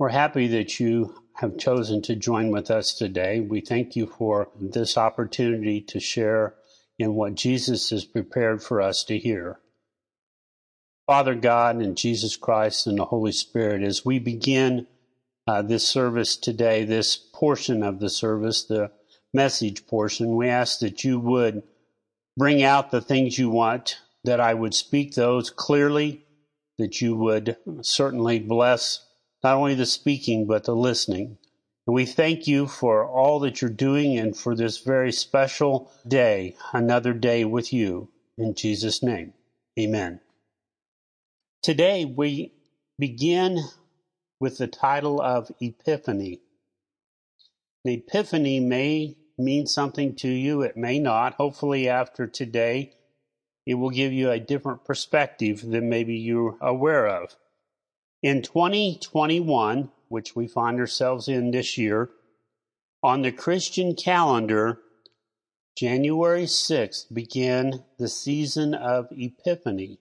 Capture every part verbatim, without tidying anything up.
We're happy that you have chosen to join with us today. We thank you for this opportunity to share in what Jesus has prepared for us to hear. Father God and Jesus Christ and the Holy Spirit, as we begin uh, this service today, this portion of the service, the message portion, we ask that you would bring out the things you want, that I would speak those clearly, that you would certainly bless not only the speaking, but the listening. And we thank you for all that you're doing and for this very special day, another day with you. In Jesus' name, amen. Today we begin with the title of Epiphany. An epiphany may mean something to you, it may not. Hopefully after today, it will give you a different perspective than maybe you're aware of. In twenty twenty-one, which we find ourselves in this year, on the Christian calendar, January sixth began the season of Epiphany.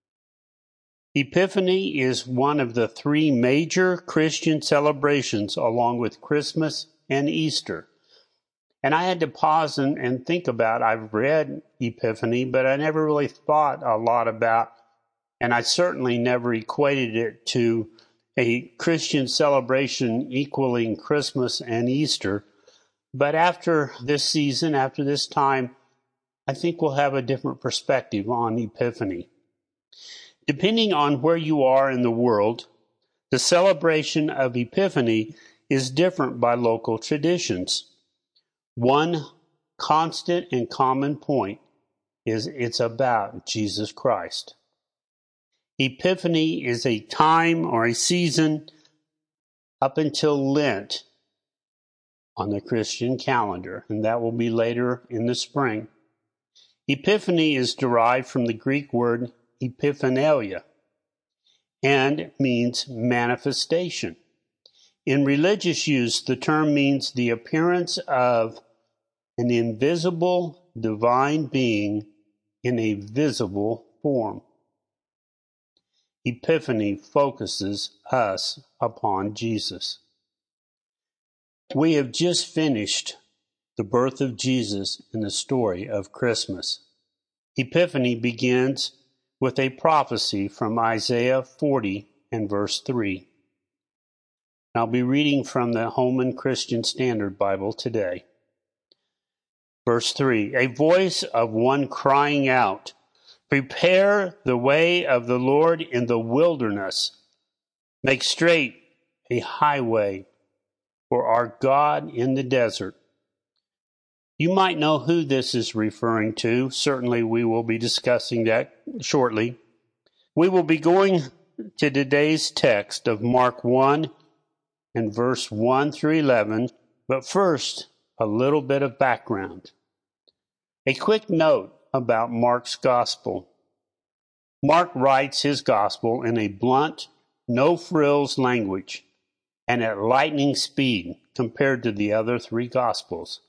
Epiphany is one of the three major Christian celebrations along with Christmas and Easter. And I had to pause and, and think about, I've read Epiphany, but I never really thought a lot about, and I certainly never equated it to a Christian celebration equaling Christmas and Easter. But after this season, after this time, I think we'll have a different perspective on Epiphany. Depending on where you are in the world, the celebration of Epiphany is different by local traditions. One constant and common point is it's about Jesus Christ. Epiphany is a time or a season up until Lent on the Christian calendar, and that will be later in the spring. Epiphany is derived from the Greek word epiphaneia and means manifestation. In religious use, the term means the appearance of an invisible divine being in a visible form. Epiphany focuses us upon Jesus. We have just finished the birth of Jesus in the story of Christmas. Epiphany begins with a prophecy from Isaiah forty and verse three. I'll be reading from the Holman Christian Standard Bible today. Verse three, a voice of one crying out, prepare the way of the Lord in the wilderness. Make straight a highway for our God in the desert. You might know who this is referring to. Certainly we will be discussing that shortly. We will be going to today's text of Mark one and verse one through eleven. But first, a little bit of background. A quick note about Mark's gospel. Mark writes his gospel in a blunt, no-frills language and at lightning speed compared to the other three gospels.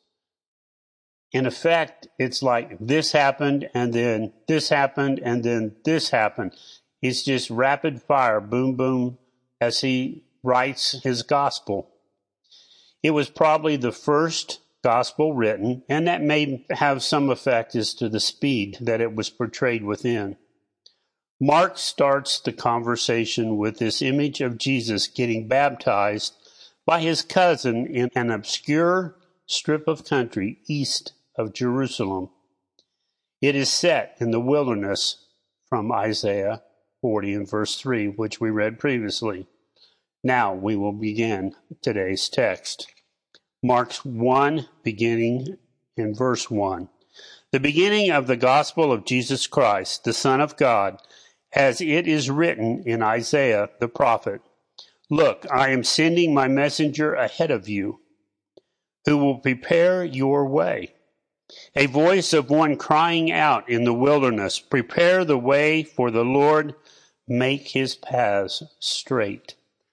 In effect, it's like this happened and then this happened and then this happened. It's just rapid fire, boom, boom, as he writes his gospel. It was probably the first gospel written, and that may have some effect as to the speed that it was portrayed within. Mark starts the conversation with this image of Jesus getting baptized by his cousin in an obscure strip of country east of Jerusalem. It is set in the wilderness from Isaiah forty and verse three, which we read previously. Now we will begin today's text. Mark one, beginning in verse one. The beginning of the gospel of Jesus Christ, the Son of God, as it is written in Isaiah the prophet. Look, I am sending my messenger ahead of you, who will prepare your way. A voice of one crying out in the wilderness, prepare the way for the Lord, make his paths straight.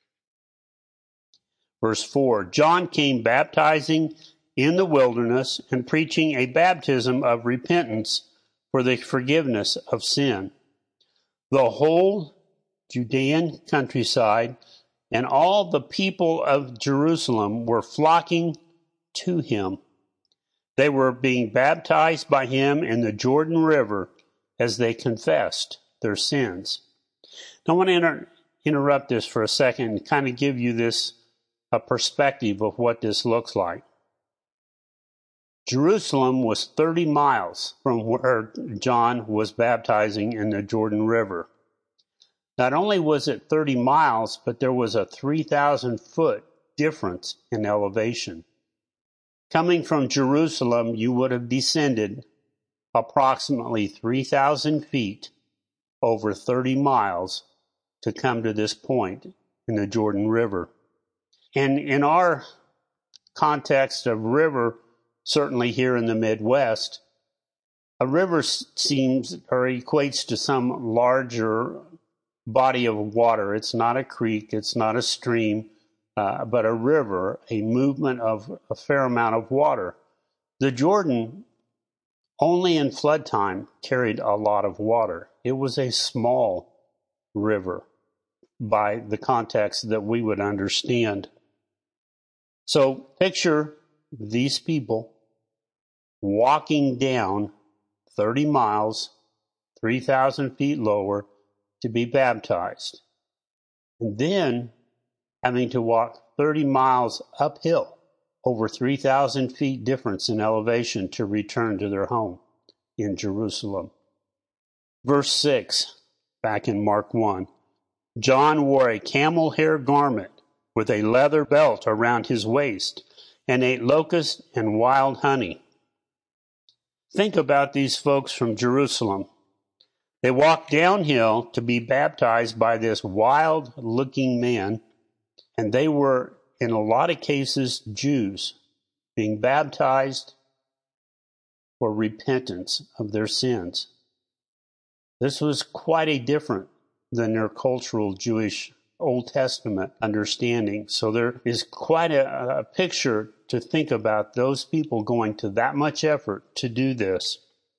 Verse four, John came baptizing in the wilderness and preaching a baptism of repentance for the forgiveness of sin. The whole Judean countryside and all the people of Jerusalem were flocking to him. They were being baptized by him in the Jordan River as they confessed their sins. Now, I want to inter- interrupt this for a second and kind of give you this a perspective of what this looks like. Jerusalem was thirty miles from where John was baptizing in the Jordan River. Not only was it thirty miles, but there was a three thousand foot difference in elevation. Coming from Jerusalem, you would have descended approximately three thousand feet over thirty miles to come to this point in the Jordan River. And in our context of river, certainly here in the Midwest, a river seems or equates to some larger body of water. It's not a creek, it's not a stream, uh, but a river, a movement of a fair amount of water. The Jordan, only in flood time, carried a lot of water. It was a small river by the context that we would understand. So picture these people walking down thirty miles, three thousand feet lower, to be baptized. And then having to walk thirty miles uphill, over three thousand feet difference in elevation to return to their home in Jerusalem. Verse six, back in Mark one. John wore a camel hair garment with a leather belt around his waist and ate locusts and wild honey. Think about these folks from Jerusalem. They walked downhill to be baptized by this wild-looking man, and they were, in a lot of cases, Jews being baptized for repentance of their sins. This was quite a different than their cultural Jewish Old Testament understanding. So there is quite a, a picture to think about those people going to that much effort to do this.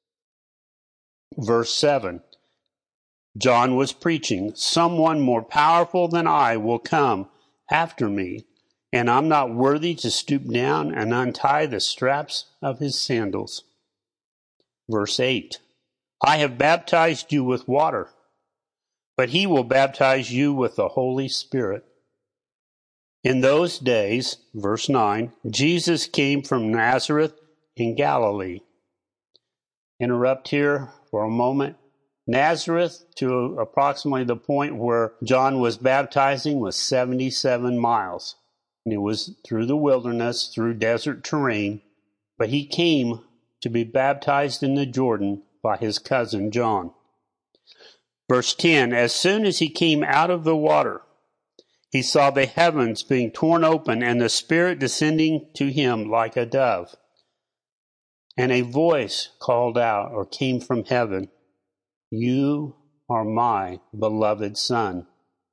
Verse seven, John was preaching, "Someone more powerful than I will come after me, and I'm not worthy to stoop down and untie the straps of his sandals." Verse eight, I have baptized you with water, but he will baptize you with the Holy Spirit. In those days, verse nine, Jesus came from Nazareth in Galilee. Interrupt here for a moment. Nazareth to approximately the point where John was baptizing was seventy-seven miles. And it was through the wilderness, through desert terrain, but he came to be baptized in the Jordan by his cousin John. Verse ten, as soon as he came out of the water, he saw the heavens being torn open and the Spirit descending to him like a dove. And a voice called out or came from heaven, "You are my beloved Son.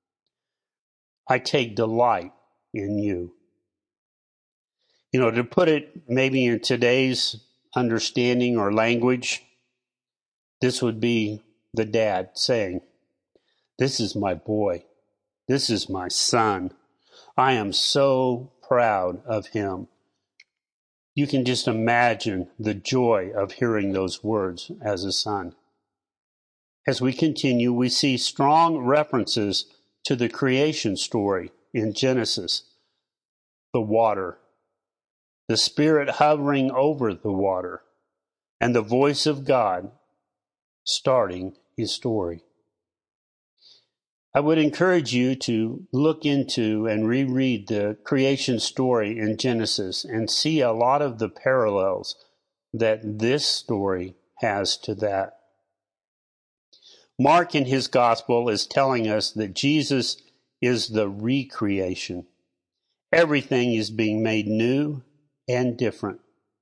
I take delight in you." You know, to put it maybe in today's understanding or language, this would be the dad saying, "This is my boy. This is my son. I am so proud of him." You can just imagine the joy of hearing those words as a son. As we continue, we see strong references to the creation story in Genesis. The water, the Spirit hovering over the water, and the voice of God starting his story. I would encourage you to look into and reread the creation story in Genesis and see a lot of the parallels that this story has to that. Mark in his gospel is telling us that Jesus is the recreation. Everything is being made new and different.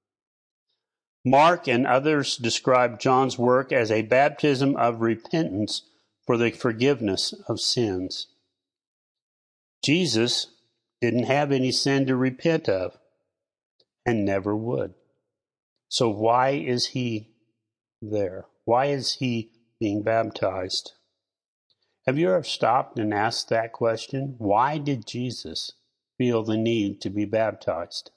Mark and others describe John's work as a baptism of repentance for the forgiveness of sins. Jesus didn't have any sin to repent of and never would. So why is he there? Why is he being baptized? Have you ever stopped and asked that question? Why did Jesus feel the need to be baptized?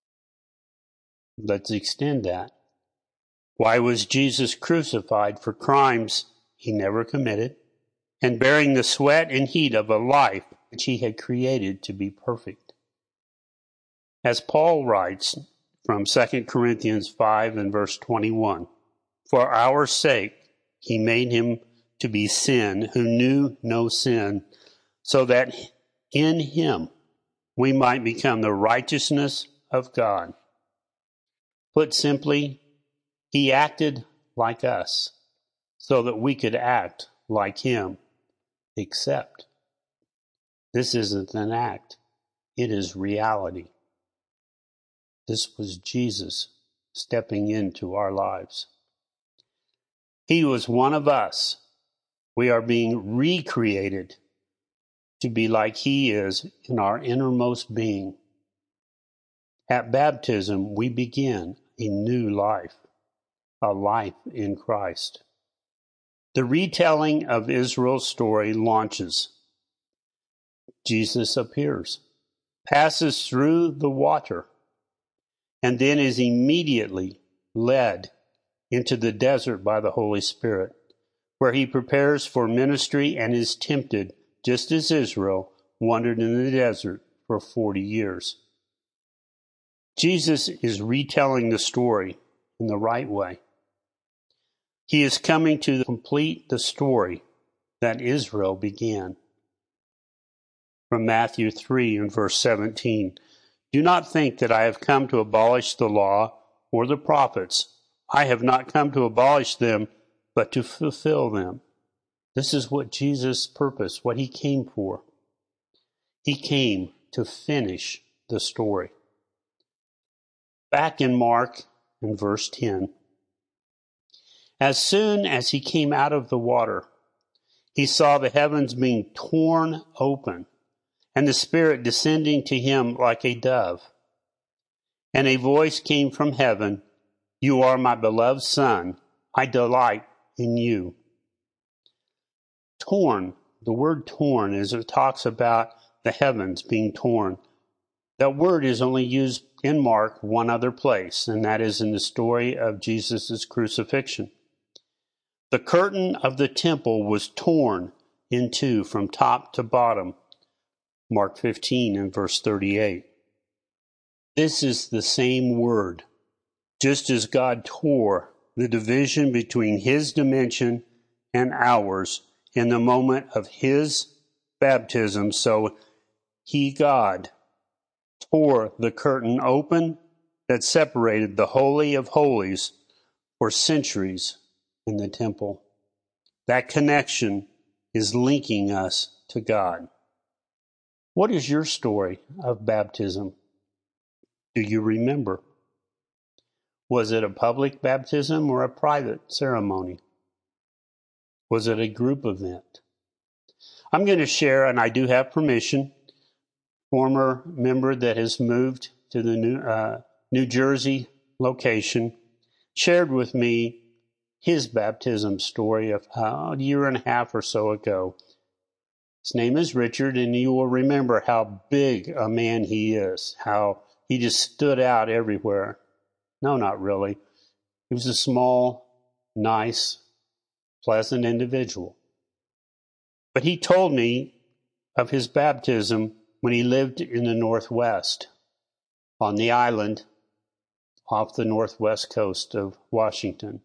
Let's extend that. Why was Jesus crucified for crimes he never committed and bearing the sweat and heat of a life which he had created to be perfect? As Paul writes from Second Corinthians five and verse twenty-one, for our sake he made him to be sin who knew no sin, so that in him we might become the righteousness of God. Put simply, he acted like us so that we could act like him, except this isn't an act, it is reality. This was Jesus stepping into our lives. He was one of us. We are being recreated to be like he is in our innermost being. At baptism, we begin a new life, a life in Christ. The retelling of Israel's story launches. Jesus appears, passes through the water, and then is immediately led into the desert by the Holy Spirit, where he prepares for ministry and is tempted, just as Israel wandered in the desert for forty years. Jesus is retelling the story in the right way. He is coming to complete the story that Israel began. From Matthew three and verse seventeen, do not think that I have come to abolish the law or the prophets. I have not come to abolish them, but to fulfill them. This is what Jesus' purpose, what he came for. He came to finish the story. Back in Mark, in verse ten, as soon as he came out of the water, he saw the heavens being torn open, and the Spirit descending to him like a dove. And a voice came from heaven, you are my beloved Son, I delight in you. Torn, the word torn, as it talks about the heavens being torn. That word is only used in Mark one other place, and that is in the story of Jesus' crucifixion. The curtain of the temple was torn in two from top to bottom. Mark fifteen and verse thirty-eight. This is the same word. Just as God tore the division between his dimension and ours in the moment of his baptism, so he, God, tore the curtain open that separated the Holy of Holies for centuries in the temple. That connection is linking us to God. What is your story of baptism? Do you remember? Was it a public baptism or a private ceremony? Was it a group event? I'm going to share, and I do have permission, former member that has moved to the New, uh, New Jersey location, shared with me his baptism story of uh, a year and a half or so ago. His name is Richard, and you will remember how big a man he is, how he just stood out everywhere. No, not really. He was a small, nice, pleasant individual. But he told me of his baptism when he lived in the Northwest, on the island off the northwest coast of Washington.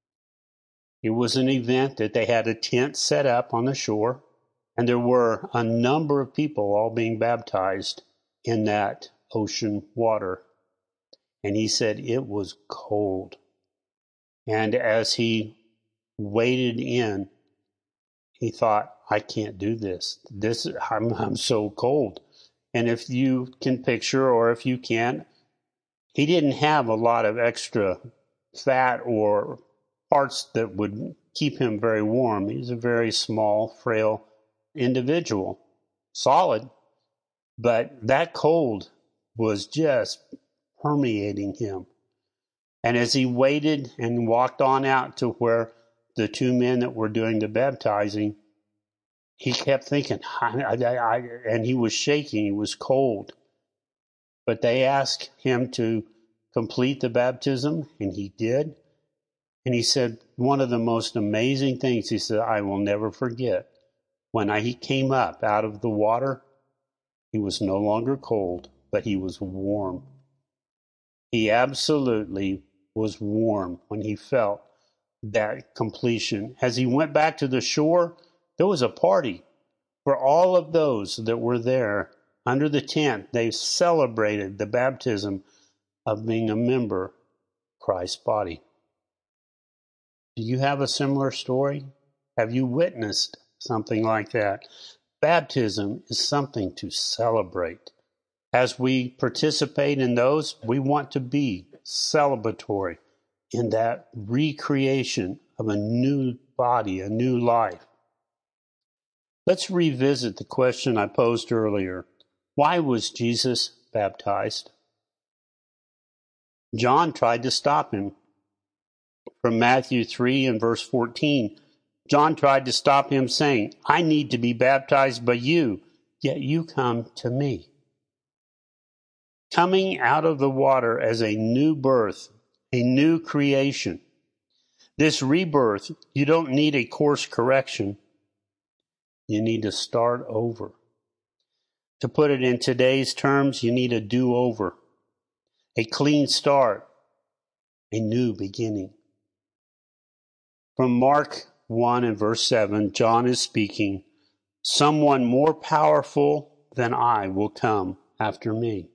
It was an event that they had a tent set up on the shore, and there were a number of people all being baptized in that ocean water. And he said it was cold. And as he waded in, he thought, I can't do this. This I'm, I'm so cold. And if you can picture, or if you can't, he didn't have a lot of extra fat or parts that would keep him very warm. He's a very small, frail individual, solid, but that cold was just permeating him. And as he waited and walked on out to where the two men that were doing the baptizing, he kept thinking, I, I, I, and he was shaking, he was cold. But they asked him to complete the baptism, and he did. And he said one of the most amazing things, he said, I will never forget. When I, he came up out of the water, he was no longer cold, but he was warm. He absolutely was warm when he felt that completion. As he went back to the shore, there was a party for all of those that were there under the tent. They celebrated the baptism of being a member of Christ's body. Do you have a similar story? Have you witnessed something like that? Baptism is something to celebrate. As we participate in those, we want to be celebratory in that recreation of a new body, a new life. Let's revisit the question I posed earlier. Why was Jesus baptized? John tried to stop him. From Matthew three and verse fourteen, John tried to stop him, saying, I need to be baptized by you, yet you come to me. Coming out of the water as a new birth, a new creation. This rebirth, you don't need a course correction. You need to start over. To put it in today's terms, you need a do-over, a clean start, a new beginning. From Mark one and verse seven, John is speaking, someone more powerful than I will come after me.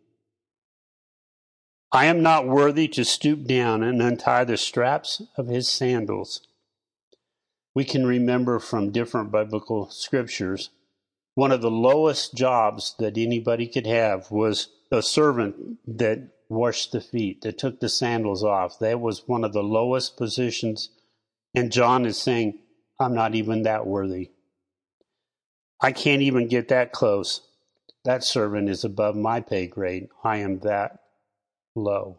I am not worthy to stoop down and untie the straps of his sandals. We can remember from different biblical scriptures, one of the lowest jobs that anybody could have was a servant that washed the feet, that took the sandals off. That was one of the lowest positions. And John is saying, I'm not even that worthy. I can't even get that close. That servant is above my pay grade. I am that low.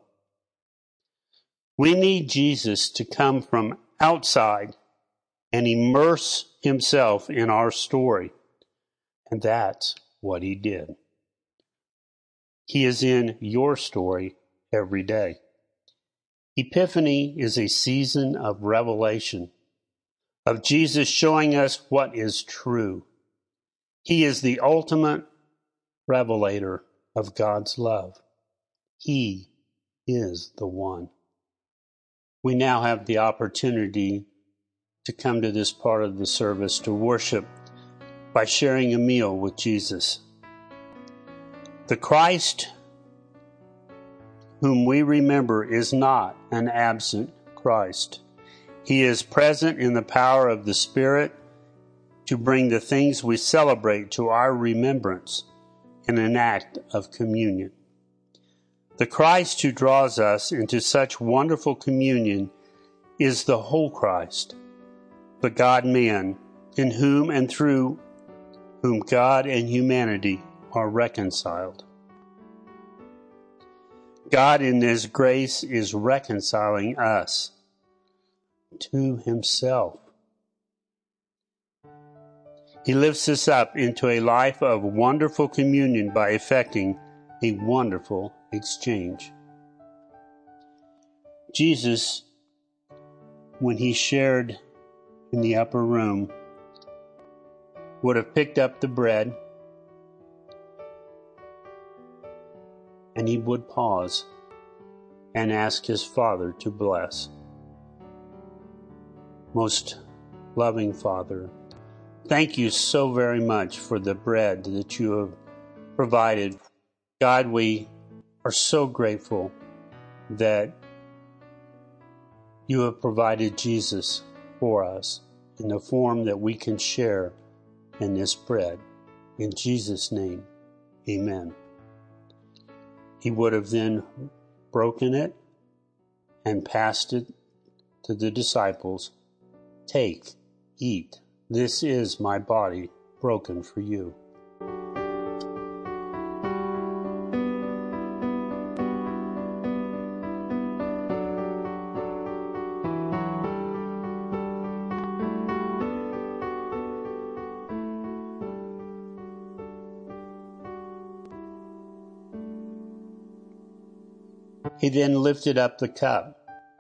We need Jesus to come from outside and immerse himself in our story. And that's what he did. He is in your story every day. Epiphany is a season of revelation, of Jesus showing us what is true. He is the ultimate revelator of God's love. He is the one. We now have the opportunity to come to this part of the service to worship by sharing a meal with Jesus. The Christ whom we remember is not an absent Christ. He is present in the power of the Spirit to bring the things we celebrate to our remembrance in an act of communion. The Christ who draws us into such wonderful communion is the whole Christ, the God-man, in whom and through whom God and humanity are reconciled. God in His grace is reconciling us to Himself. He lifts us up into a life of wonderful communion by effecting a wonderful exchange. Jesus, when He shared in the upper room, would have picked up the bread and He would pause and ask His Father to bless. Most loving Father, thank you so very much for the bread that you have provided. God, we are so grateful that you have provided Jesus for us in the form that we can share in this bread. In Jesus' name, amen. He would have then broken it and passed it to the disciples. Take, eat. This is my body broken for you. He then lifted up the cup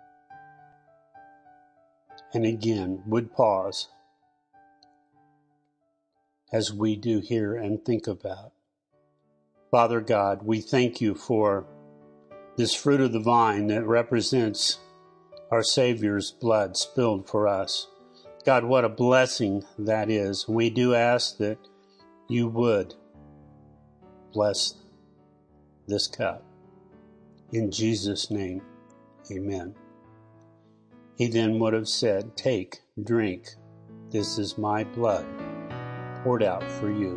and again would pause, as we do here and think about. Father God, we thank you for this fruit of the vine that represents our Savior's blood spilled for us. God, what a blessing that is. We do ask that you would bless this cup. In Jesus' name, amen. He then would have said, "Take, drink, this is my blood, poured out for you."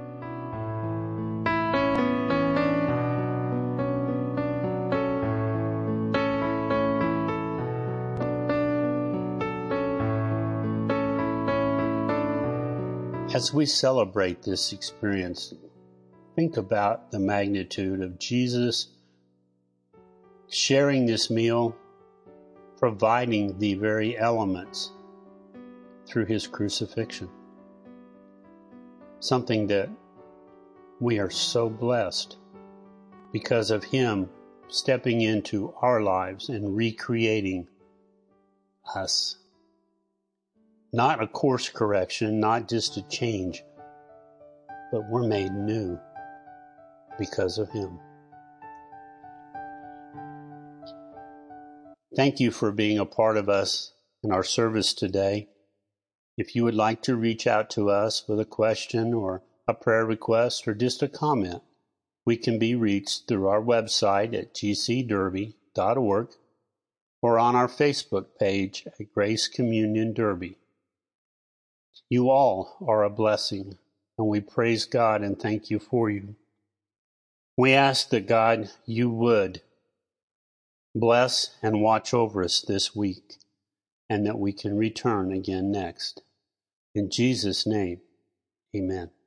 As we celebrate this experience, think about the magnitude of Jesus sharing this meal, providing the very elements through his crucifixion. Something that we are so blessed because of him stepping into our lives and recreating us. Not a course correction, not just a change, but we're made new because of him. Thank you for being a part of us in our service today. If you would like to reach out to us with a question or a prayer request or just a comment, we can be reached through our website at g c derby dot org or on our Facebook page at Grace Communion Derby. You all are a blessing, and we praise God and thank you for you. We ask that God, you would bless and watch over us this week, and that we can return again next. In Jesus' name, amen.